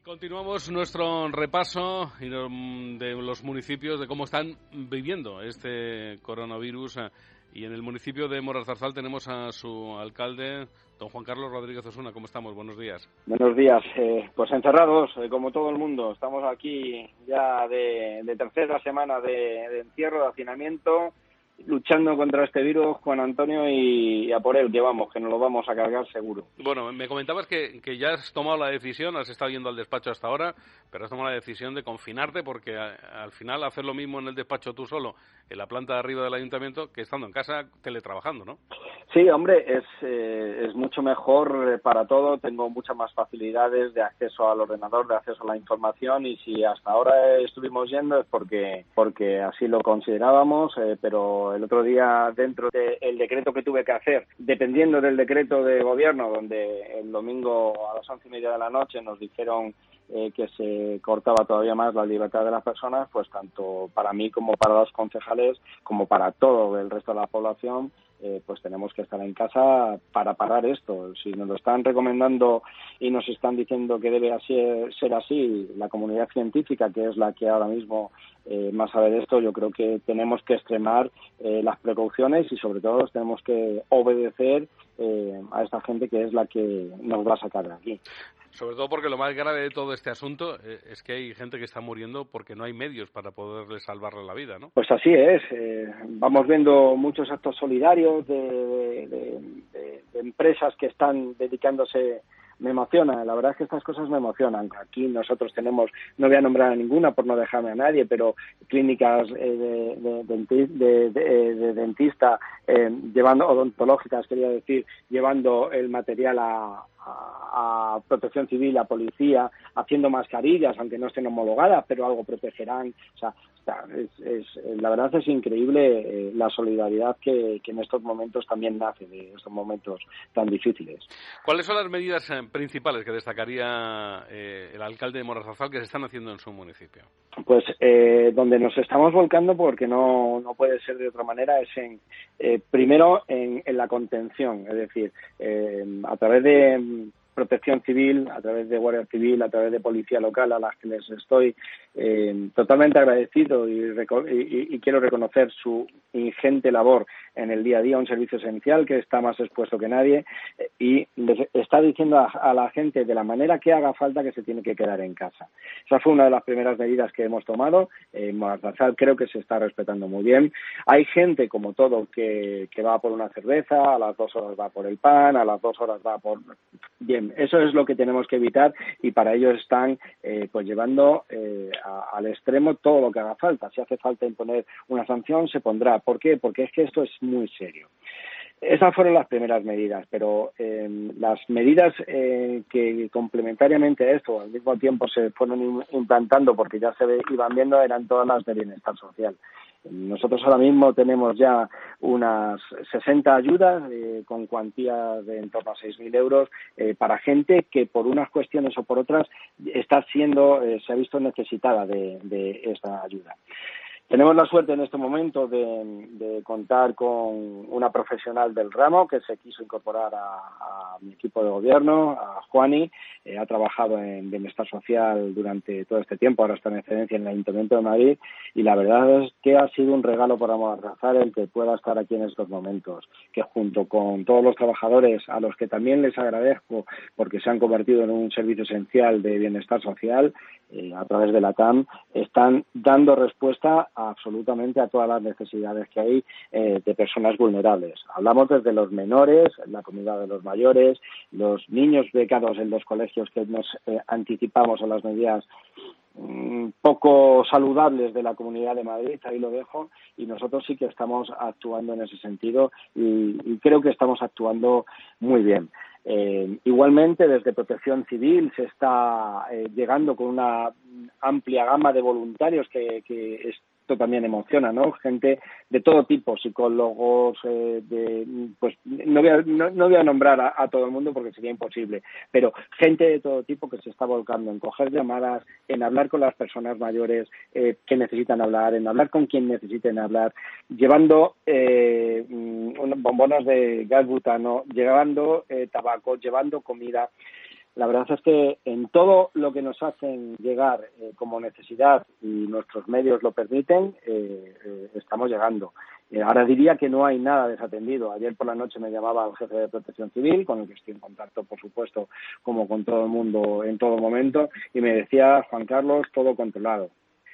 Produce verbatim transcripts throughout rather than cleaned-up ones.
Continuamos nuestro repaso de los municipios, de cómo están viviendo este coronavirus. Y en el municipio de Moralzarzal tenemos a su alcalde, don Juan Carlos Rodríguez Osuna. ¿Cómo estamos? Buenos días. Buenos días. Eh, pues encerrados, eh, como todo el mundo. Estamos aquí ya de, de tercera semana de, de encierro, de hacinamiento, luchando contra este virus, Juan Antonio, y, y a por él, que vamos, que nos lo vamos a cargar seguro. Bueno, me comentabas que, que ya has tomado la decisión, has estado yendo al despacho hasta ahora, pero has tomado la decisión de confinarte, porque a, al final hacer lo mismo en el despacho tú solo, en la planta de arriba del ayuntamiento, que estando en casa teletrabajando, ¿no? Sí, hombre, es, eh, es mucho mejor para todo. Tengo muchas más facilidades de acceso al ordenador, de acceso a la información, y si hasta ahora estuvimos yendo es porque porque así lo considerábamos, eh, pero el otro día, dentro del decreto que tuve que hacer, dependiendo del decreto de gobierno, donde el domingo a las once y media de la noche nos dijeron Eh, que se cortaba todavía más la libertad de las personas, pues tanto para mí como para los concejales, como para todo el resto de la población, eh, pues tenemos que estar en casa para parar esto. Si nos lo están recomendando y nos están diciendo que debe así, ser así la comunidad científica, que es la que ahora mismo eh, más sabe de esto, yo creo que tenemos que extremar eh, las precauciones y sobre todo tenemos que obedecer eh, a esta gente que es la que nos va a sacar de aquí. Sobre todo porque lo más grave de todo este asunto eh, es que hay gente que está muriendo porque no hay medios para poderle salvarle la vida, ¿no? Pues así es. Eh, vamos viendo muchos actos solidarios de, de, de, de, de empresas que están dedicándose. Me emociona, la verdad es que estas cosas me emocionan. Aquí nosotros tenemos, no voy a nombrar a ninguna por no dejarme a nadie, pero clínicas eh, de, de, de, de, de, de dentista, eh, llevando odontológicas, quería decir, llevando el material a, a, a protección civil, a policía, haciendo mascarillas, aunque no estén homologadas, pero algo protegerán. O sea, es, es, la verdad es increíble eh, la solidaridad que, que en estos momentos también nace, de estos momentos tan difíciles. ¿Cuáles son las medidas eh, principales que destacaría eh, el alcalde de Moralzarzal que se están haciendo en su municipio? Pues eh, donde nos estamos volcando, porque no, no puede ser de otra manera, es en eh, primero en, en la contención, es decir, eh, a través de protección civil, a través de Guardia Civil, a través de policía local, a las que les estoy eh, totalmente agradecido y, y, y quiero reconocer su ingente labor en el día a día, un servicio esencial que está más expuesto que nadie eh, y les está diciendo a, a la gente de la manera que haga falta que se tiene que quedar en casa. Esa fue una de las primeras medidas que hemos tomado. En Moralzarzal creo que se está respetando muy bien. Hay gente, como todo, que, que va por una cerveza, a las dos horas va por el pan, a las dos horas va por... Bien, eso es lo que tenemos que evitar y para ello están eh, pues llevando eh, a, al extremo todo lo que haga falta. Si hace falta imponer una sanción, se pondrá. ¿Por qué? Porque es que esto es muy serio. Esas fueron las primeras medidas, pero eh, las medidas eh, que complementariamente a esto al mismo tiempo se fueron implantando porque ya se ve, iban viendo eran todas las de bienestar social. Nosotros ahora mismo tenemos ya unas sesenta ayudas eh, con cuantías de en torno a seis mil euros eh, para gente que por unas cuestiones o por otras está siendo, eh, se ha visto necesitada de, de esta ayuda. Tenemos la suerte en este momento de, de contar con una profesional del ramo que se quiso incorporar a, a mi equipo de gobierno, a Juani. Eh, ha trabajado en bienestar social durante todo este tiempo, ahora está en excedencia en el Ayuntamiento de Madrid y la verdad es que ha sido un regalo para Moralzarzal el que pueda estar aquí en estos momentos, que junto con todos los trabajadores, a los que también les agradezco porque se han convertido en un servicio esencial de bienestar social eh, a través de la T A M, están dando respuesta absolutamente a todas las necesidades que hay eh, de personas vulnerables. Hablamos desde los menores, la comunidad de los mayores, los niños becados en los colegios que nos eh, anticipamos a las medidas mmm, poco saludables de la Comunidad de Madrid, ahí lo dejo, y nosotros sí que estamos actuando en ese sentido y, y creo que estamos actuando muy bien. Eh, igualmente, desde Protección Civil se está eh, llegando con una amplia gama de voluntarios que, que esto también emociona, ¿no? Gente de todo tipo, psicólogos, eh, de, pues no voy a, no, no voy a nombrar a, a todo el mundo porque sería imposible, pero gente de todo tipo que se está volcando en coger llamadas, en hablar con las personas mayores eh, que necesitan hablar, en hablar con quien necesiten hablar, llevando eh, bombonas de gas butano, llevando eh, tabaco, llevando comida. la verdad es que en todo lo que nos hacen llegar eh, como necesidad y nuestros medios lo permiten, eh, eh, estamos llegando. Eh, ahora diría que no hay nada desatendido. Ayer por la noche me llamaba el jefe de Protección Civil, con el que estoy en contacto, por supuesto, como con todo el mundo en todo momento, y me decía, Juan Carlos, todo controlado.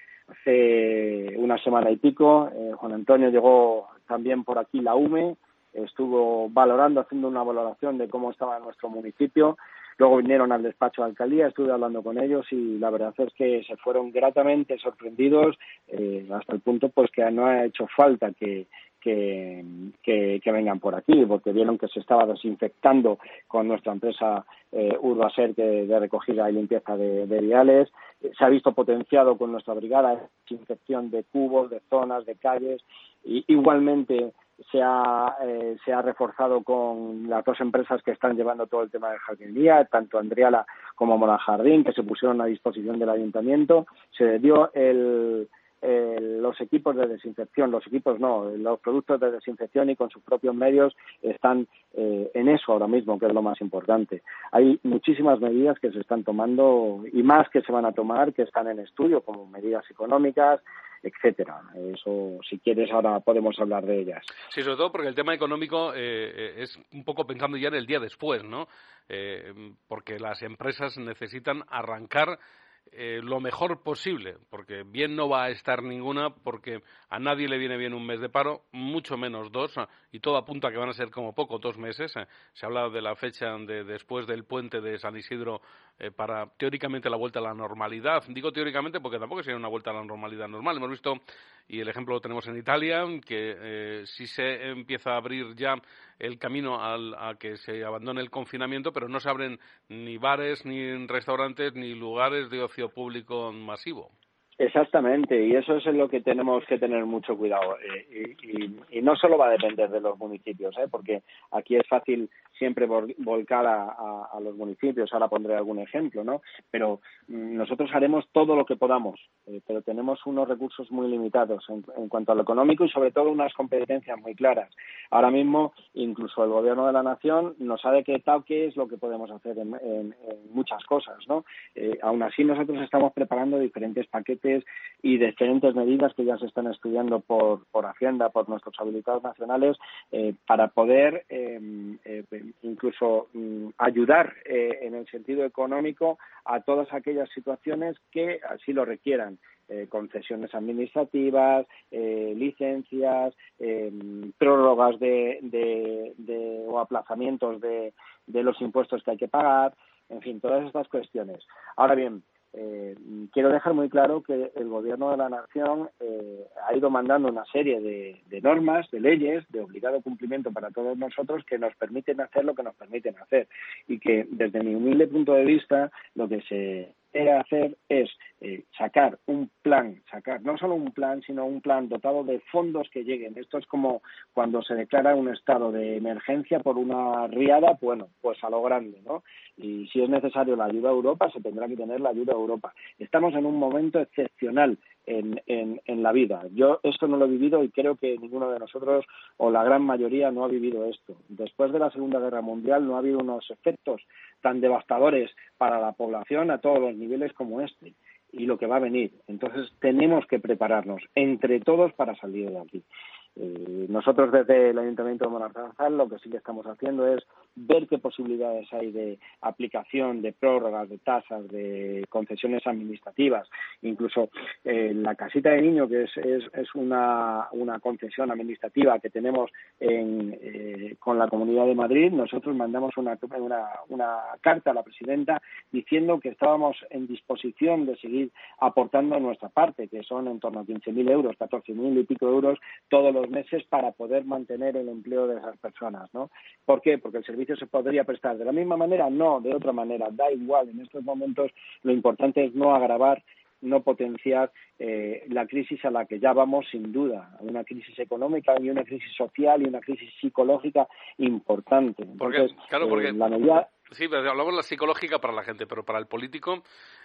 Hace una semana y pico, eh, Juan Antonio llegó también por aquí la U M E, estuvo valorando, haciendo una valoración de cómo estaba nuestro municipio. Luego vinieron al despacho de alcaldía, estuve hablando con ellos y la verdad es que se fueron gratamente sorprendidos, eh, hasta el punto pues que no ha hecho falta que, que, que, que vengan por aquí, porque vieron que se estaba desinfectando con nuestra empresa eh, Urbaser de, de recogida y limpieza de, de viales. Eh, se ha visto potenciado con nuestra brigada desinfección de cubos, de zonas, de calles, y igualmente se ha, eh, se ha reforzado con las dos empresas que están llevando todo el tema de jardinería, tanto Andriala como Monajardín, que se pusieron a disposición del ayuntamiento. Se dio el, el, los equipos de desinfección, los equipos no, los productos de desinfección y con sus propios medios están eh, en eso ahora mismo, que es lo más importante. Hay muchísimas medidas que se están tomando y más que se van a tomar, que están en estudio, como medidas económicas, etcétera. Eso, si quieres, ahora podemos hablar de ellas. Sí, sobre todo porque el tema económico eh, es un poco pensando ya en el día después, ¿no? Eh, porque las empresas necesitan arrancar eh, lo mejor posible, porque bien no va a estar ninguna, porque a nadie le viene bien un mes de paro, mucho menos dos, y todo apunta a que van a ser como poco dos meses. Se ha hablado de la fecha de después del puente de San Isidro eh, para teóricamente la vuelta a la normalidad. Digo teóricamente porque tampoco sería una vuelta a la normalidad normal. Hemos visto, y el ejemplo lo tenemos en Italia, que eh, sí se empieza a abrir ya el camino al, a que se abandone el confinamiento, pero no se abren ni bares, ni restaurantes, ni lugares de ocio público masivo. Exactamente, y eso es en lo que tenemos que tener mucho cuidado. Eh, y, y, y no solo va a depender de los municipios, ¿eh? Porque aquí es fácil siempre volcar a, a, a los municipios. Ahora pondré algún ejemplo, ¿no? Pero mm, nosotros haremos todo lo que podamos, eh, pero tenemos unos recursos muy limitados en, en cuanto a lo económico y sobre todo unas competencias muy claras. Ahora mismo, incluso el Gobierno de la Nación nos ha decretado qué es lo que podemos hacer en, en, en muchas cosas, ¿no? Eh, aún así, nosotros estamos preparando diferentes paquetes y diferentes medidas que ya se están estudiando por, por Hacienda, por nuestros habilitados nacionales, eh, para poder eh, eh, incluso mm, ayudar eh, en el sentido económico a todas aquellas situaciones que así lo requieran. Eh, concesiones administrativas, eh, licencias, eh, prórrogas de, de, de, o aplazamientos de, de los impuestos que hay que pagar, en fin, todas estas cuestiones. Ahora bien, Eh, quiero dejar muy claro que el Gobierno de la Nación eh, ha ido mandando una serie de, de normas, de leyes, de obligado cumplimiento para todos nosotros que nos permiten hacer lo que nos permiten hacer y que desde mi humilde punto de vista lo que se quiere hacer es eh, sacar un plan, sacar no solo un plan, sino un plan dotado de fondos que lleguen. Esto es como cuando se declara un estado de emergencia por una riada, bueno, pues a lo grande, ¿no? Y si es necesario la ayuda a Europa, se tendrá que tener la ayuda a Europa. Estamos en un momento excepcional en, en, en la vida. Yo esto no lo he vivido y creo que ninguno de nosotros, o la gran mayoría, no ha vivido esto. Después de la Segunda Guerra Mundial no ha habido unos efectos tan devastadores para la población a todos los niveles como este y lo que va a venir. Entonces tenemos que prepararnos entre todos para salir de aquí. Eh, nosotros desde el Ayuntamiento de Monarzarzal lo que sí que estamos haciendo es ver qué posibilidades hay de aplicación, de prórrogas, de tasas, de concesiones administrativas. Incluso eh, la casita de niño, que es, es, es una, una concesión administrativa que tenemos en, eh, con la Comunidad de Madrid, nosotros mandamos una, una, una carta a la presidenta diciendo que estábamos en disposición de seguir aportando nuestra parte, que son en torno a quince mil euros, catorce mil y pico euros todos los meses para poder mantener el empleo de esas personas, ¿no? ¿Por qué? Porque el servicio se podría prestar de la misma manera, no, de otra manera, da igual. En estos momentos lo importante es no agravar, no potenciar eh, la crisis a la que ya vamos sin duda, una crisis económica y una crisis social y una crisis psicológica importante. Entonces, porque, claro, porque... eh, la medida... Sí, pero hablamos de la psicológica para la gente, pero para el político,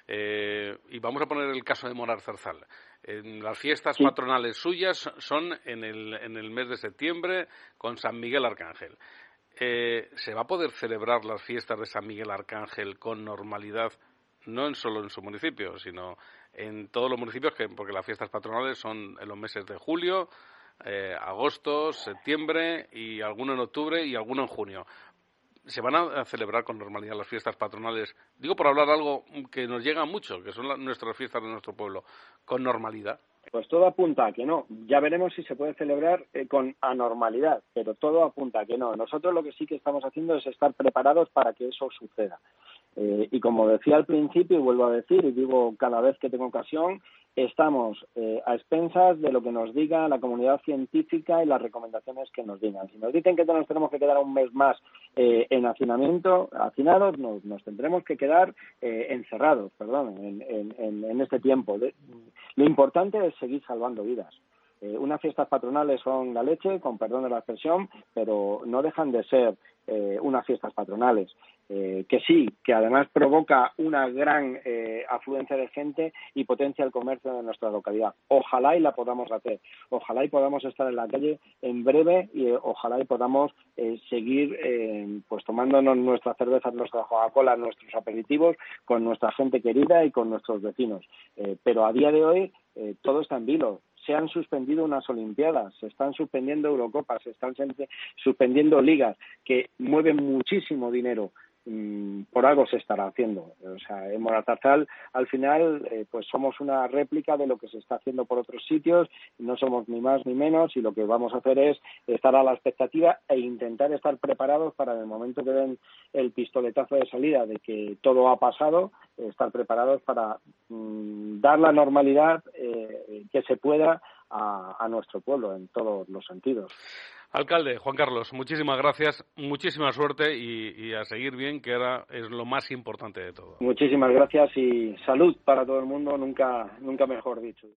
eh, y vamos a poner el caso de Monarzarzal. En las fiestas sí. patronales suyas son en el, en el mes de septiembre con San Miguel Arcángel. eh, ¿se va a poder celebrar las fiestas de San Miguel Arcángel con normalidad? No en solo en su municipio, sino en todos los municipios, que porque las fiestas patronales son en los meses de julio, eh, agosto, septiembre y alguno en octubre y alguno en junio. ¿Se van a celebrar con normalidad las fiestas patronales? Digo por hablar algo que nos llega mucho, que son la, nuestras fiestas de nuestro pueblo, con normalidad. Pues todo apunta a que no. Ya veremos si se puede celebrar eh, con anormalidad, pero todo apunta a que no. Nosotros lo que sí que estamos haciendo es estar preparados para que eso suceda. Eh, y como decía al principio, y vuelvo a decir, y digo cada vez que tengo ocasión, estamos eh, a expensas de lo que nos diga la comunidad científica y las recomendaciones que nos digan. Si nos dicen que nos tenemos que quedar un mes más eh, en hacinamiento, hacinados, nos, nos tendremos que quedar eh, encerrados, perdón, en, en, en, en este tiempo. De, lo importante es seguir salvando vidas. Eh, unas fiestas patronales son la leche, con perdón de la expresión, pero no dejan de ser eh, unas fiestas patronales. Eh, que sí, que además provoca una gran eh, afluencia de gente y potencia el comercio de nuestra localidad. Ojalá y la podamos hacer, ojalá y podamos estar en la calle en breve y eh, ojalá y podamos eh, seguir eh, pues tomándonos nuestras cervezas, nuestra Coca-Cola, nuestros aperitivos con nuestra gente querida y con nuestros vecinos. Eh, pero a día de hoy eh, todo está en vilo. Se han suspendido unas Olimpiadas, se están suspendiendo Eurocopas, se están suspendiendo ligas que mueven muchísimo dinero. Por algo se estará haciendo. O sea, en Morazarzal, al final, eh, pues somos una réplica de lo que se está haciendo por otros sitios, no somos ni más ni menos, y lo que vamos a hacer es estar a la expectativa e intentar estar preparados para, en el momento que den el pistoletazo de salida de que todo ha pasado, estar preparados para mmm, dar la normalidad eh, que se pueda a, a nuestro pueblo en todos los sentidos. Alcalde, Juan Carlos, muchísimas gracias, muchísima suerte y, y a seguir bien, que ahora es lo más importante de todo. Muchísimas gracias y salud para todo el mundo, nunca, nunca mejor dicho.